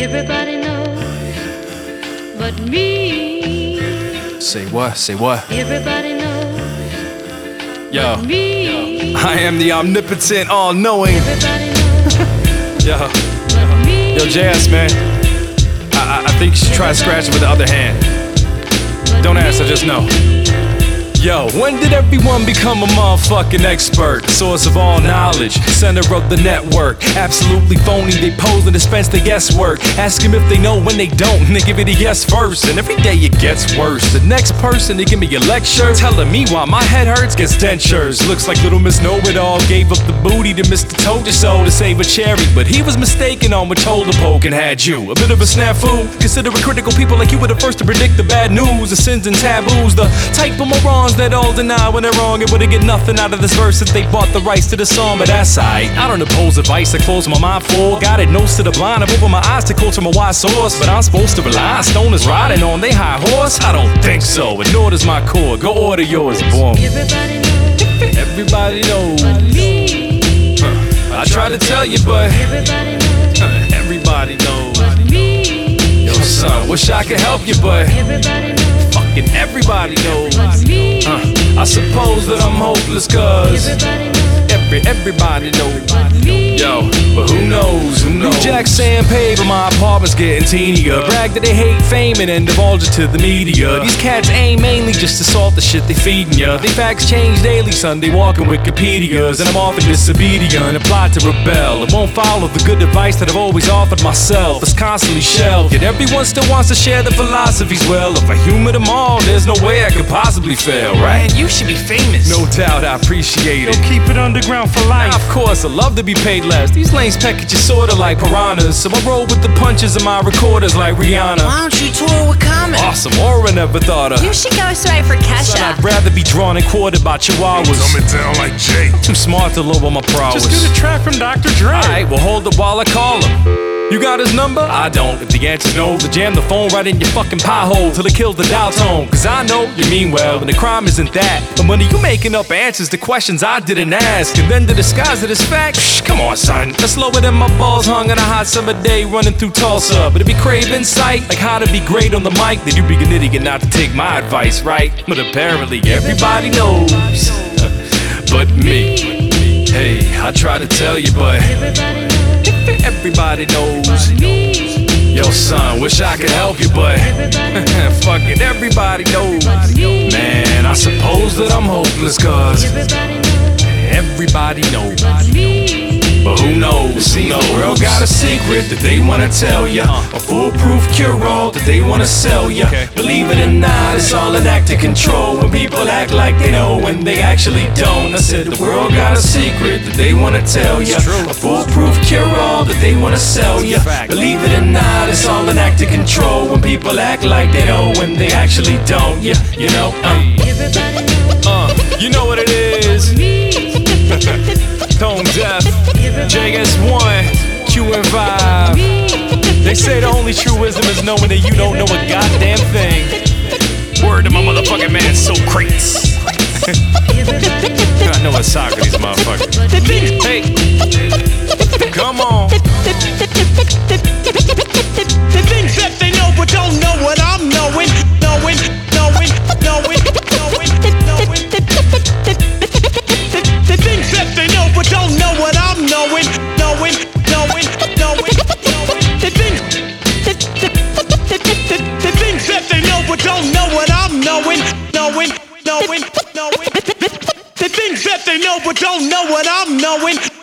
Everybody knows but me. Say what? Say what? Everybody knows Yo, but me. I am the omnipotent, all-knowing. Everybody knows Yo, but me. yo, JS, man. I think you should try to scratch it with the other hand. Don't ask, I just know. Yo, when did everyone become a motherfucking expert? Source of all knowledge, center of the network. Absolutely phony, they pose and dispense the guesswork. Ask them if they know when they don't, and they give it a yes first. And every day it gets worse. The next person, they give me a lecture, telling me why my head hurts gets dentures. Looks like Little Miss Know-It-All gave up the booty to Mr. Told-You-So to save a cherry, but he was mistaken on which hole to poke and had you. A bit of a snafu, considering critical people like you were the first to predict the bad news, the sins and taboos, the type of morons that all deny when they're wrong and wouldn't get nothing out of this verse if they bought the rights to the song. But that's aight. I don't oppose advice, I close my mind for. Got it, nose to the blind, I've opened my eyes to culture from a wide source. But I'm supposed to rely on stoners riding on they high horse? I don't think so, and nor does my core. Go order yours, boom. Everybody knows Everybody knows. but me. I tried to tell you, but Everybody knows everybody knows. but me. Yo, son, wish I could help you, but Everybody knows fucking everybody knows. but me. I suppose that I'm hopeless, cause Everybody knows everybody knows. but me. Yo, but who knows, who knows? New Jack sandpaper, my apartment's getting teenier. Brag that they hate fame and then divulge it to the media. These cats aim mainly just to salt the shit they feedin' ya. They facts change daily, Sunday walking Wikipedias. And I'm often disobedient and plot to rebel. It won't follow the good advice that I've always offered myself. It's constantly shelved, yet everyone still wants to share the philosophies. Well, if I humor them all, there's no way I could possibly fail, right? You should be famous. No doubt, I appreciate it. Keep it underground for life. Now, of course, I love to be paid less. These lanes package you sorta like piranhas. So I roll with the punches of my recorders like Rihanna. Why don't you tour with Common? Awesome, Aura never thought of. You should go straight for Son, Kesha. I'd rather be drawn and quartered by chihuahuas. Coming down like Jay. Too smart to lower my prowess. Just get a track from Dr. Dre. Alright, well hold up while I call him. You got his number? I don't. If the answer's no, then jam the phone right in your fucking pie hole till it kills the dial tone. Cause I know you mean well, and the crime isn't that. But when are you making up answers to questions I didn't ask? And then to disguise it as fact? Shh, come on, son. That's slower than my balls hung on a hot summer day running through Tulsa. But if you crave insight, like how to be great on the mic, then you be an idiot not to take my advice, right? But apparently everybody knows, but me. Hey, I try to tell you, but Everybody knows everybody knows. but me. Yo, son, wish I could help you, but fucking everybody knows. Man, I suppose that I'm hopeless, cause Everybody knows everybody knows. but me. But who knows? See, the world got a secret that they wanna tell ya, a foolproof cure-all that they wanna sell ya. Believe it or not, it's all an act of control. When people act like they know when they actually don't. I said the world got a secret that they wanna tell ya, a foolproof cure-all that they wanna sell ya. Believe it or not, it's all an act of control. When people act like they know when they actually don't. Yeah, you know. Everybody knows You know what it is. me. Tone Deaf, JS1, Q and Vibe. They say the only true wisdom is knowing that you don't know a goddamn thing. Word to my motherfucking man, Socrates. I know it's Socrates, motherfucker. Hey, come on. The things that they know but don't know what I'm knowing. The things that they know but don't know what I'm knowing. The things that they know but don't know what I'm knowing. The things that they know but don't know what I'm knowing.